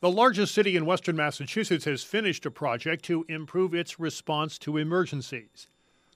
The largest city in western Massachusetts has finished a project to improve its response to emergencies.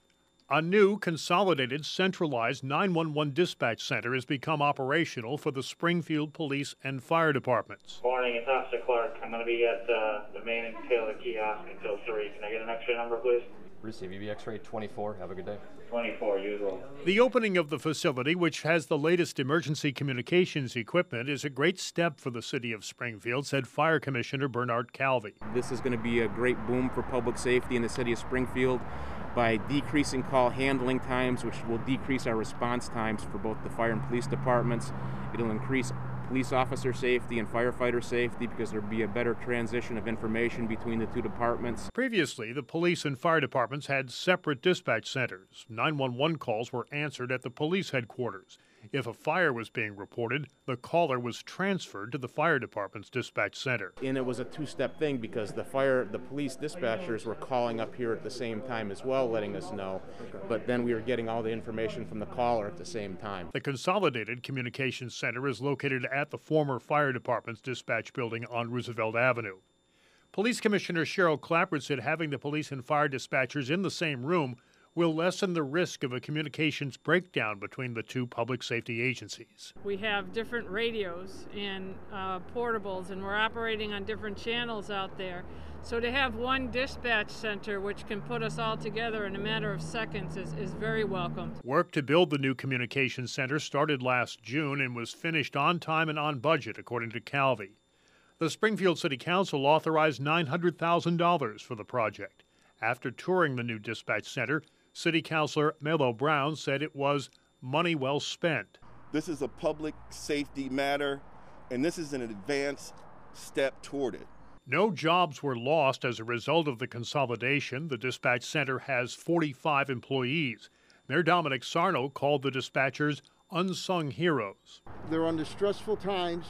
A new consolidated centralized 911 dispatch center has become operational for the Springfield Police and Fire Departments. Morning, it's Officer Clark. I'm going to be at the main and Taylor kiosk until 3. Can I get an extra number, please? Receive EBX rate 24. Have a good day. 24, usual. The opening of the facility, which has the latest emergency communications equipment, is a great step for the city of Springfield, said Fire Commissioner Bernard Calvi. This is going to be a great boom for public safety in the city of Springfield by decreasing call handling times, which will decrease our response times for both the fire and police departments. It'll increase police officer safety and firefighter safety because there'll be a better transition of information between the two departments. Previously, the police and fire departments had separate dispatch centers. 911 calls were answered at the police headquarters. If a fire was being reported, the caller was transferred to the fire department's dispatch center. And it was a two-step thing because the police dispatchers were calling up here at the same time as well, letting us know, but then we were getting all the information from the caller at the same time. The Consolidated Communications Center is located at the former fire department's dispatch building on Roosevelt Avenue. Police Commissioner Cheryl Clapper said having the police and fire dispatchers in the same room will lessen the risk of a communications breakdown between the two public safety agencies. We have different radios and portables, and we're operating on different channels out there. So to have one dispatch center which can put us all together in a matter of seconds is very welcome. Work to build the new communications center started last June and was finished on time and on budget, according to Calvi. The Springfield City Council authorized $900,000 for the project. After touring the new dispatch center, City Councilor Melo Brown said it was money well spent. This is a public safety matter, and this is an advanced step toward it. No jobs were lost as a result of the consolidation. The dispatch center has 45 employees. Mayor Dominic Sarno called the dispatchers unsung heroes. They're under stressful times,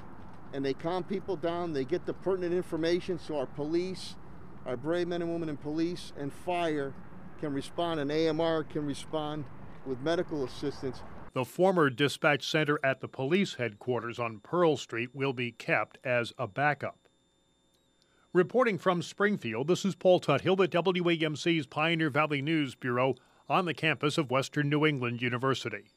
and they calm people down. They get the pertinent information so our police, our brave men and women in police and fire can respond, and AMR can respond with medical assistance. The former dispatch center at the police headquarters on Pearl Street will be kept as a backup. Reporting from Springfield, this is Paul Tuthill at WAMC's Pioneer Valley News Bureau on the campus of Western New England University.